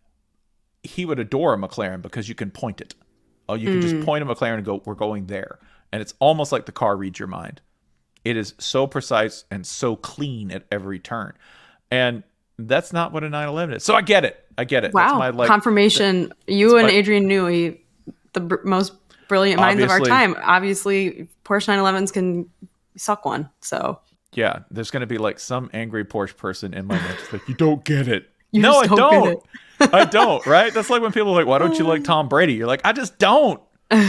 he would adore a McLaren because you can point it. Oh, you can Mm. just point a McLaren and go, "We're going there," and it's almost like the car reads your mind. It is so precise and so clean at every turn, and that's not what a nine eleven is. So I get it. I get it. Wow. That's my, like, Confirmation. that- you that's and my- Adrian Newey, the br- most brilliant minds of our Obviously. time. Obviously, Porsche nine elevens can suck one. So Yeah, there's going to be like some angry Porsche person in my next, like, you don't get it. You no, I just don't don't. get I don't, right? That's like when people are like, why don't you like Tom Brady? You're like, I just don't.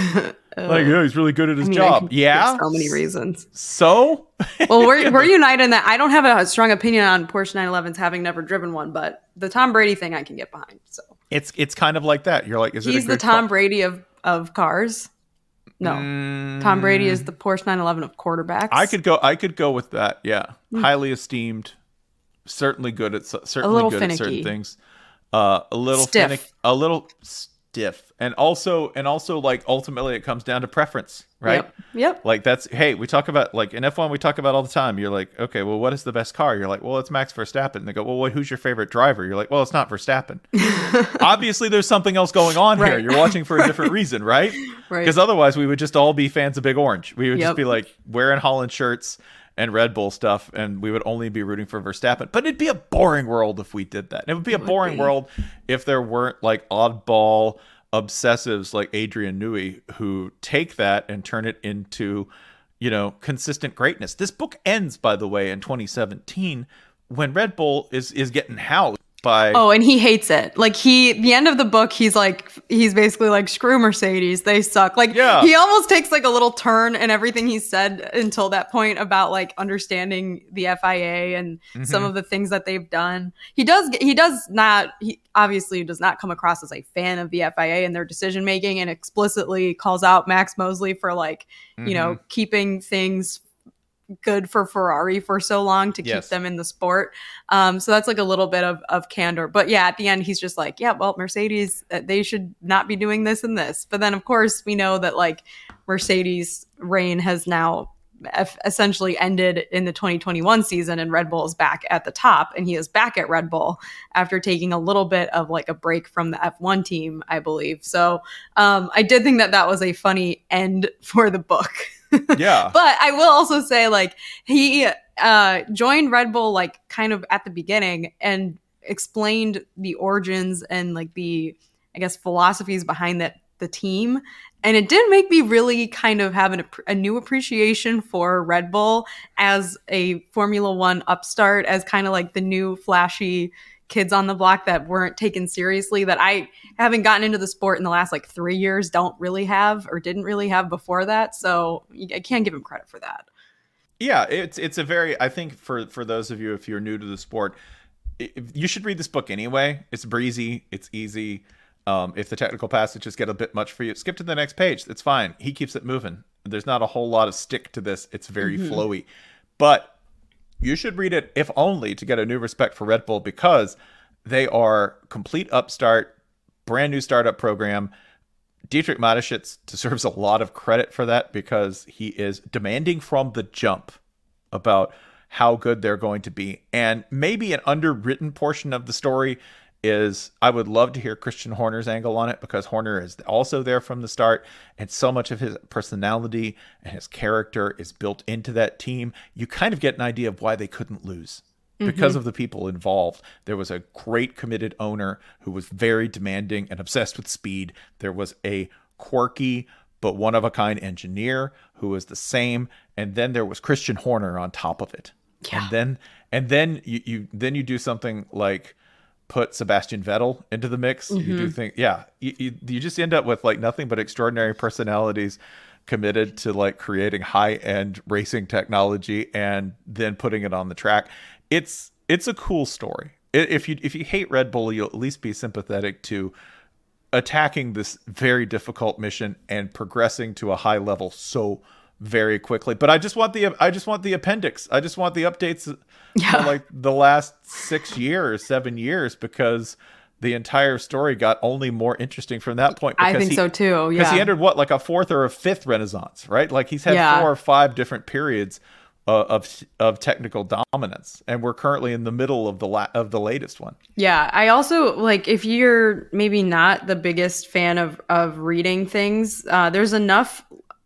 Like, yeah, he's really good at his I mean, I job. can give Yeah. so many reasons. So? Well, we're, we're united in that. I don't have a strong opinion on Porsche nine elevens, having never driven one, but the Tom Brady thing I can get behind. So It's it's kind of like that. You're like, is it he's a the good Tom car? Brady of, of cars. No, Tom Brady is the Porsche nine eleven of quarterbacks. I could go I could go with that. Yeah. Highly esteemed, certainly good at s- certainly little good at certain finicky. things. Uh a little Stiff. finicky, a little stiff. And also and also like ultimately it comes down to preference, right? Yep. Yep. Like that's, hey, we talk about, like in F one, we talk about all the time. You're like, okay, well, what is the best car? You're like, well, it's Max Verstappen. And they go, well, what, who's your favorite driver? You're like, well, it's not Verstappen. Obviously, there's something else going on here. Right. You're watching for a different reason, right? Right. Because otherwise, we would just all be fans of Big Orange. We would Yep. just be like wearing Holland shirts and Red Bull stuff, and we would only be rooting for Verstappen. But it'd be a boring world if we did that. It would be a would boring be. world if there weren't like oddball obsessives like Adrian Newey who take that and turn it into, you know, consistent greatness. This book ends, by the way, in twenty seventeen when Red Bull is is getting housed by Oh, and he hates it. Like he, the end of the book, he's like, he's basically like, screw Mercedes, they suck. Like Yeah. he almost takes like a little turn in everything he said until that point about like understanding the F I A and some Mhm. of the things that they've done. He does, he does not, he obviously does not come across as a fan of the F I A and their decision making, and explicitly calls out Max Mosley for like, you know, Mhm. keeping things good for Ferrari for so long to keep Yes. them in the sport. Um, so that's like a little bit of, of candor. But yeah, at the end, he's just like, yeah, well, Mercedes, uh, they should not be doing this and this. But then, of course, we know that like Mercedes' reign has now eff- essentially ended in the twenty twenty-one season, and Red Bull is back at the top, and he is back at Red Bull after taking a little bit of like a break from the F one team, I believe. So um, I did think that that was a funny end for the book. yeah. But I will also say, like, he uh, joined Red Bull, like, kind of at the beginning and explained the origins and, like, the, I guess, philosophies behind that the team. And it did make me really kind of have an, a new appreciation for Red Bull as a Formula One upstart, as kind of like the new flashy kids on the block that weren't taken seriously, that I, having gotten into the sport in the last like three years, don't really have or didn't really have before that. So I can't give him credit for that. Yeah, it's it's a very, I think for for those of you, if you're new to the sport, it, you should read this book anyway. It's breezy, it's easy. Um, if the technical passages get a bit much for you, skip to the next page. It's fine. He keeps it moving. There's not a whole lot of stick to this. It's very Mhm. flowy. But you should read it, if only to get a new respect for Red Bull, because they are complete upstart, brand new startup program. Dietrich Mateschitz deserves a lot of credit for that, because he is demanding from the jump about how good they're going to be. And maybe an underwritten portion of the story is, I would love to hear Christian Horner's angle on it, because Horner is also there from the start, and so much of his personality and his character is built into that team. You kind of get an idea of why they couldn't lose. Because Mhm. of the people involved. There was a great committed owner who was very demanding and obsessed with speed. There was a quirky but one-of-a-kind engineer who was the same, and then there was Christian Horner on top of it. Yeah. And then and then you, you then you do something like put Sebastian Vettel into the mix. Mm-hmm. You do think, yeah, you, you, you just end up with like nothing but extraordinary personalities committed to like creating high-end racing technology and then putting it on the track. It's it's a cool story. If you if you hate Red Bull, you'll at least be sympathetic to attacking this very difficult mission and progressing to a high level so very quickly. But I just want the I just want the appendix. I just want the updates yeah. for like the last six years, seven years, because the entire story got only more interesting from that point. I think he, so too. Yeah, because he entered what, like a fourth or a fifth renaissance, right? Like he's had yeah. four or five different periods uh, of of technical dominance, and we're currently in the middle of the la- of the latest one. Yeah, I also like if you're maybe not the biggest fan of of reading things, uh, there's enough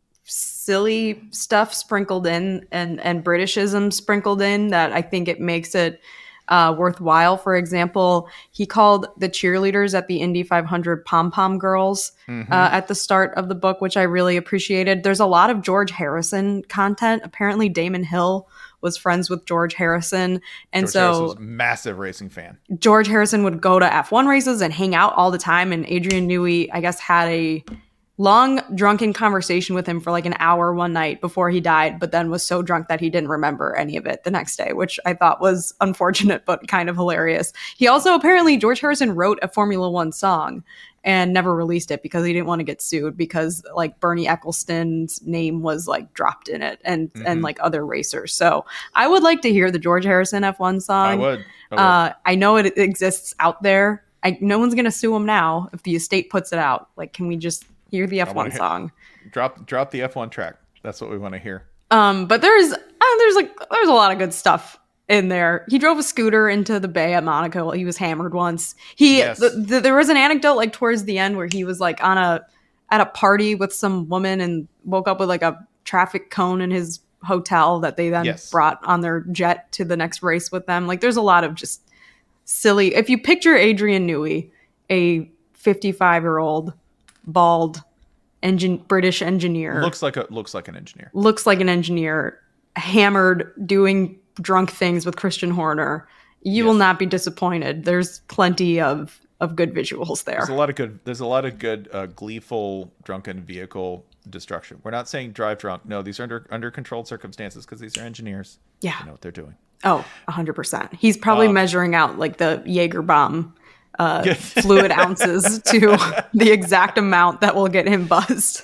silly stuff sprinkled in and and Britishism sprinkled in that I think it makes it Uh, worthwhile. For example, he called the cheerleaders at the Indy five hundred pom-pom girls mm-hmm. uh, at the start of the book, which I really appreciated. There's a lot of George Harrison content. Apparently Damon Hill was friends with George Harrison. And George so Harrison was a massive racing fan. George Harrison would go to F one races and hang out all the time. And Adrian Newey, I guess, had a long drunken conversation with him for like an hour one night before he died, but then was so drunk that he didn't remember any of it the next day, which I thought was unfortunate, but kind of hilarious. He also apparently, George Harrison wrote a Formula One song and never released it because he didn't want to get sued because like Bernie Ecclestone's name was like dropped in it and, mm-hmm. and like other racers. So I would like to hear the George Harrison F one song. I would. I, would. Uh, I know it exists out there. I, no one's going to sue him now if the estate puts it out. Like, can we just hear the F one hear, song? Drop drop the F one track. That's what we want to hear. Um, but there's uh, there's like there's a lot of good stuff in there. He drove a scooter into the bay at Monaco while he was hammered once. He yes. th- th- there was an anecdote like towards the end where he was like on a at a party with some woman and woke up with like a traffic cone in his hotel that they then yes. brought on their jet to the next race with them. Like there's a lot of just silly. If you picture Adrian Newey, a fifty-five year old bald engine British engineer, looks like a looks like an engineer looks like an engineer hammered doing drunk things with Christian Horner, you yes. will not be disappointed. There's plenty of of good visuals there. There's a lot of good there's a lot of good uh, gleeful drunken vehicle destruction. We're not saying drive drunk. No, these are under under controlled circumstances because these are engineers. Yeah, they know what they're doing. Oh, one hundred percent. He's probably um, measuring out like the Jaeger bomb uh, fluid ounces to the exact amount that will get him buzzed.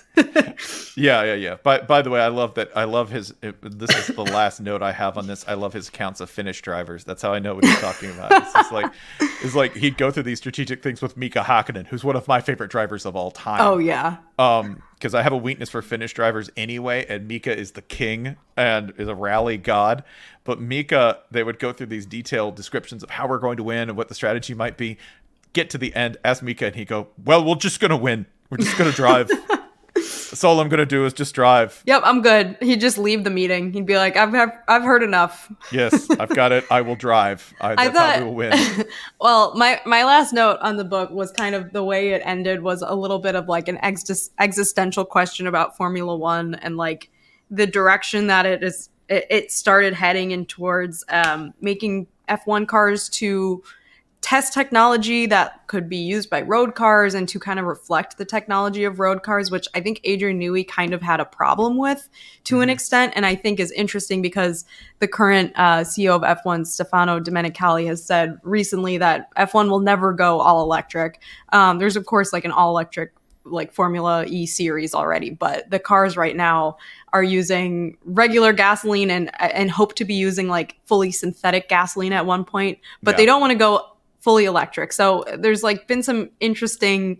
yeah, yeah, yeah. By by the way, I love that. I love his. It, this is the last note I have on this. I love his accounts of Finnish drivers. That's how I know what he's talking about. It's just like, it's like he'd go through these strategic things with Mika Hakkinen, who's one of my favorite drivers of all time. Oh yeah. Um, because I have a weakness for Finnish drivers anyway, and Mika is the king and is a rally god. But Mika, they would go through these detailed descriptions of how we're going to win and what the strategy might be. Get to the end, ask Mika, and he'd go, "Well, we're just gonna win. We're just gonna drive." That's all I'm gonna do is just drive. Yep, I'm good. He'd just leave the meeting. He'd be like, "I've I've, I've heard enough." Yes, I've got it. I will drive. I, that's I thought, how we will win. Well, my my last note on the book was kind of the way it ended was a little bit of like an ex- existential question about Formula One and like the direction that it is. It, it started heading in towards um, making F one cars to test technology that could be used by road cars and to kind of reflect the technology of road cars, which I think Adrian Newey kind of had a problem with to mm-hmm. an extent. And I think is interesting because the current uh, C E O of F one, Stefano Domenicali, has said recently that F one will never go all electric. Um, there's, of course, like an all electric like Formula E series already, but the cars right now are using regular gasoline and and hope to be using like fully synthetic gasoline at one point, but yeah. they don't want to go fully electric. So there's like been some interesting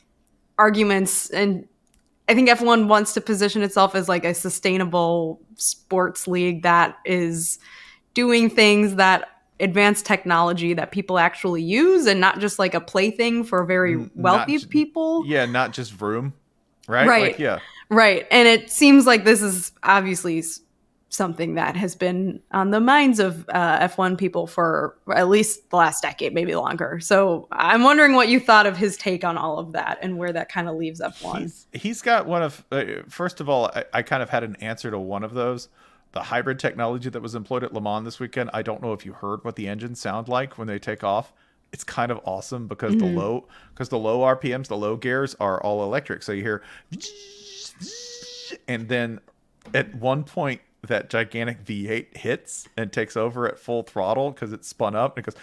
arguments, and I think F one wants to position itself as like a sustainable sports league that is doing things that advance technology that people actually use and not just like a plaything for very wealthy not, people. Yeah, not just vroom, right? Right. Like, yeah. Right. And it seems like this is obviously something that has been on the minds of uh, F one people for at least the last decade, maybe longer. So I'm wondering what you thought of his take on all of that and where that kind of leaves F one. He's, he's got one of, uh, first of all, I, I kind of had an answer to one of those. The hybrid technology that was employed at Le Mans this weekend, I don't know if you heard what the engines sound like when they take off. it's kind of awesome because Mm-hmm. the low because the low R P Ms, the low gears are all electric. So you hear, and then at one point that gigantic V eight hits and takes over at full throttle because it's spun up and it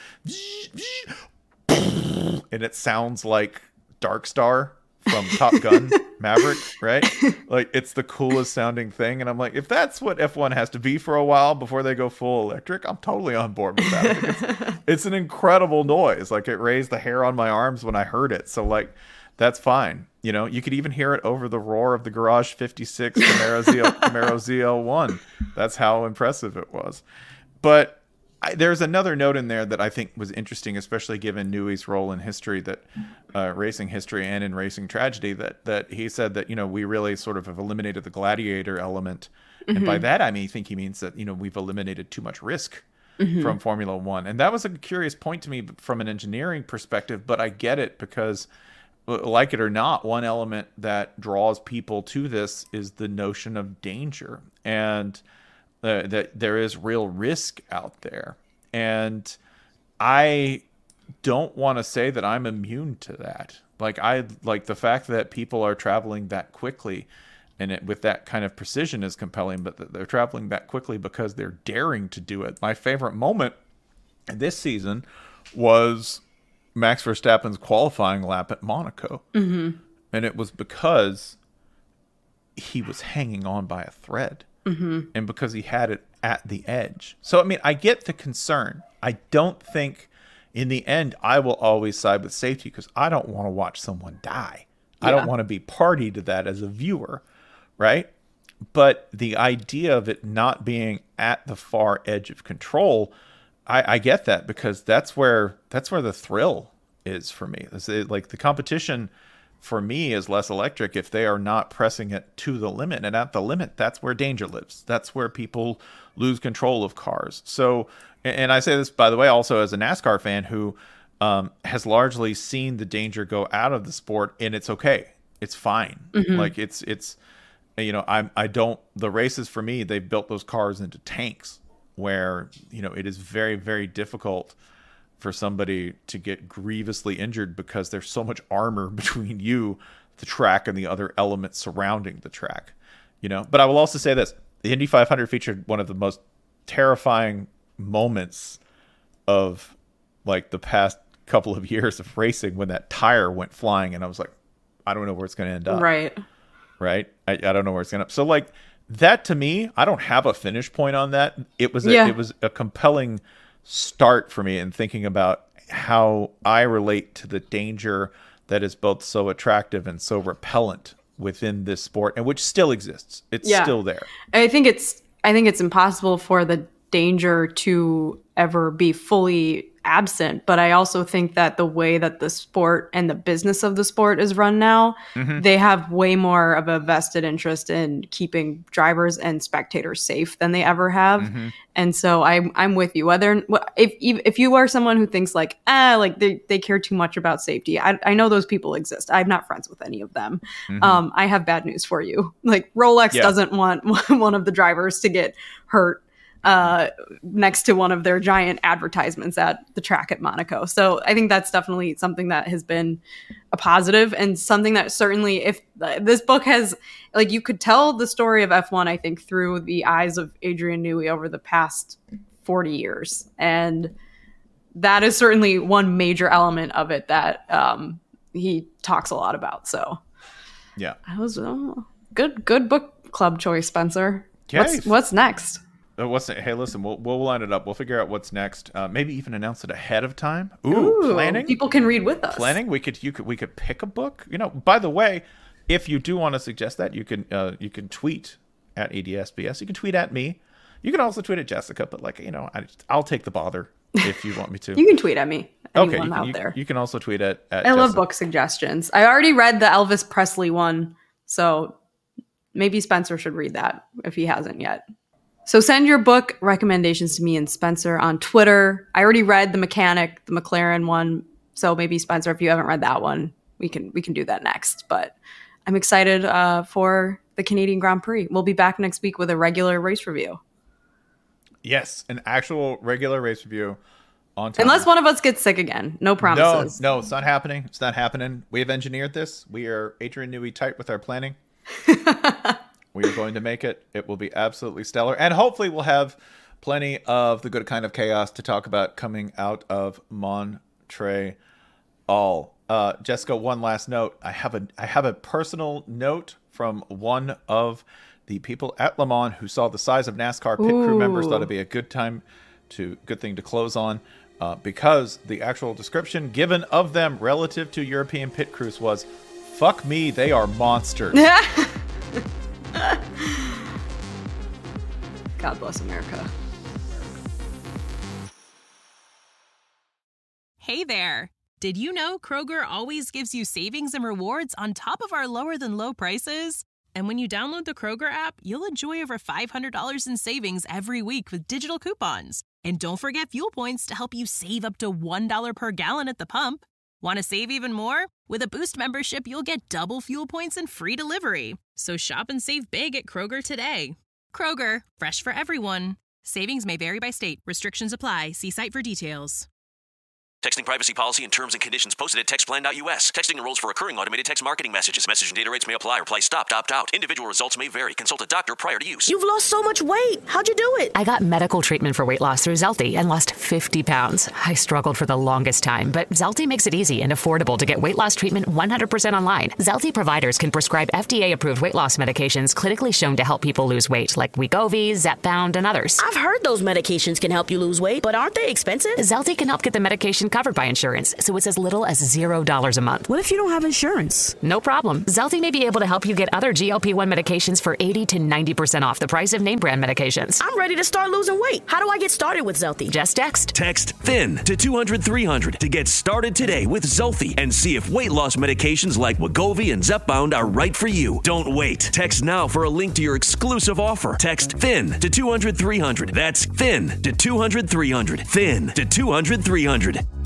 goes, and it sounds like Dark Star from Top Gun Maverick, right? Like, it's the coolest sounding thing. And I'm like, if that's what F one has to be for a while before they go full electric, I'm totally on board with that. Like, it's, it's an incredible noise. Like, it raised the hair on my arms when I heard it. So, like, that's fine. You know, you could even hear it over the roar of the Garage fifty-six Camaro, Z L, Camaro Z L one. That's how impressive it was. But I, there's another note in there that I think was interesting, especially given Newey's role in history, that uh, racing history and in racing tragedy, that that he said that, you know, we really sort of have eliminated the gladiator element. Mm-hmm. And by that, I mean, I think he means that, you know, we've eliminated too much risk mm-hmm. from Formula One. And that was a curious point to me from an engineering perspective, but I get it because, like it or not, one element that draws people to this is the notion of danger. And Uh, that there is real risk out there. And I don't want to say that I'm immune to that. Like, I like the fact that people are traveling that quickly and it, with that kind of precision is compelling, but that they're traveling that quickly because they're daring to do it. My favorite moment this season was Max Verstappen's qualifying lap at Monaco. Mm-hmm. And it was because he was hanging on by a thread. Mm-hmm. And because he had it at the edge. So, I mean, I get the concern. I don't think in the end I will always side with safety because I don't want to watch someone die. Yeah. I don't want to be party to that as a viewer, right? But the idea of it not being at the far edge of control, I, I get that because that's where that's where the thrill is for me. It's like the competition for me is less electric if they are not pressing it to the limit. And at the limit, that's where danger lives. That's where people lose control of cars. So, and I say this, by the way, also as a NASCAR fan who um, has largely seen the danger go out of the sport, and it's okay. It's fine. Mm-hmm. Like it's, it's, you know, I'm, I don't, the races for me, they've built those cars into tanks where, you know, it is very, very difficult for somebody to get grievously injured because there's so much armor between you, the track, and the other elements surrounding the track, you know. But I will also say this: the Indy five hundred featured one of the most terrifying moments of like the past couple of years of racing when that tire went flying, and I was like, I don't know where it's going to end up. Right. Right. I, I don't know where it's going to end up. So like that to me, I don't have a finish point on that. It was a, yeah. it was a compelling start for me in thinking about how I relate to the danger that is both so attractive and so repellent within this sport, and which still exists. It's yeah. still there. I think it's I think it's impossible for the danger to ever be fully absent, but I also think that the way that the sport and the business of the sport is run now, mm-hmm. they have way more of a vested interest in keeping drivers and spectators safe than they ever have. Mm-hmm. And so I'm I'm with you. Whether if if you are someone who thinks like ah like they, they care too much about safety, I I know those people exist. I'm not friends with any of them. Mm-hmm. Um, I have bad news for you. Like Rolex yeah. doesn't want one of the drivers to get hurt uh next to one of their giant advertisements at the track at Monaco. So I think that's definitely something that has been a positive, and something that certainly, if uh, this book has, like, you could tell the story of F one, I think, through the eyes of Adrian Newey over the past forty years. And that is certainly one major element of it that um he talks a lot about. So yeah, that was oh, good good book club choice, Spencer. Okay. What's, what's next? What's it? Hey, listen, we'll we'll line it up. We'll figure out what's next. Uh, maybe even announce it ahead of time. Ooh, Ooh, planning. People can read with us. Planning. We could you could we could pick a book. You know. By the way, if you do want to suggest that, you can uh, you can tweet at A D S B S. You can tweet at me. You can also tweet at Jessica. But like you know, I, I'll take the bother if you want me to. You can tweet at me. Okay. You can, out you, there. you can also tweet at. at I Jessica. love book suggestions. I already read the Elvis Presley one, so maybe Spencer should read that if he hasn't yet. So send your book recommendations to me and Spencer on Twitter. I already read The Mechanic, the McLaren one. So maybe Spencer, if you haven't read that one, we can we can do that next. But I'm excited uh, for the Canadian Grand Prix. We'll be back next week with a regular race review. Yes, an actual regular race review on time. Unless one of us gets sick again. No promises. No, no, it's not happening. It's not happening. We have engineered this. We are Adrian Newey tight with our planning. We are going to make it. It will be absolutely stellar. And hopefully we'll have plenty of the good kind of chaos to talk about coming out of Montreal. Uh, Jessica, one last note. I have a I have a personal note from one of the people at Le Mans who saw the size of NASCAR pit crew members. Thought it'd be a good time to good thing to close on, uh, because the actual description given of them relative to European pit crews was, "Fuck me, they are monsters." God bless America. Hey there. Did you know Kroger always gives you savings and rewards on top of our lower than low prices? And when you download the Kroger app, you'll enjoy over five hundred dollars in savings every week with digital coupons. And don't forget fuel points to help you save up to one dollar per gallon at the pump. Want to save even more? With a Boost membership, you'll get double fuel points and free delivery. So shop and save big at Kroger today. Kroger, fresh for everyone. Savings may vary by state. Restrictions apply. See site for details. Texting privacy policy and terms and conditions posted at text plan dot U S. Texting enrolls for recurring automated text marketing messages. Message and data rates may apply. Reply stopped, opt out. Individual results may vary. Consult a doctor prior to use. You've lost so much weight. How'd you do it? I got medical treatment for weight loss through Zelty and lost fifty pounds. I struggled for the longest time, but Zelty makes it easy and affordable to get weight loss treatment one hundred percent online. Zelty providers can prescribe F D A-approved weight loss medications clinically shown to help people lose weight, like Wegovy, Zepbound, and others. I've heard those medications can help you lose weight, but aren't they expensive? Zelty can help get the medication covered by insurance, so it's as little as zero dollars a month. What if you don't have insurance? No problem. Zelty may be able to help you get other G L P one medications for eighty to ninety percent off the price of name brand medications. I'm ready to start losing weight. How do I get started with Zelty? Just text. Text THIN to two hundred three hundred to get started today with Zelty and see if weight loss medications like Wegovy and Zepbound are right for you. Don't wait. Text now for a link to your exclusive offer. Text THIN to two hundred three hundred. That's THIN to two hundred three hundred. THIN to two hundred three hundred.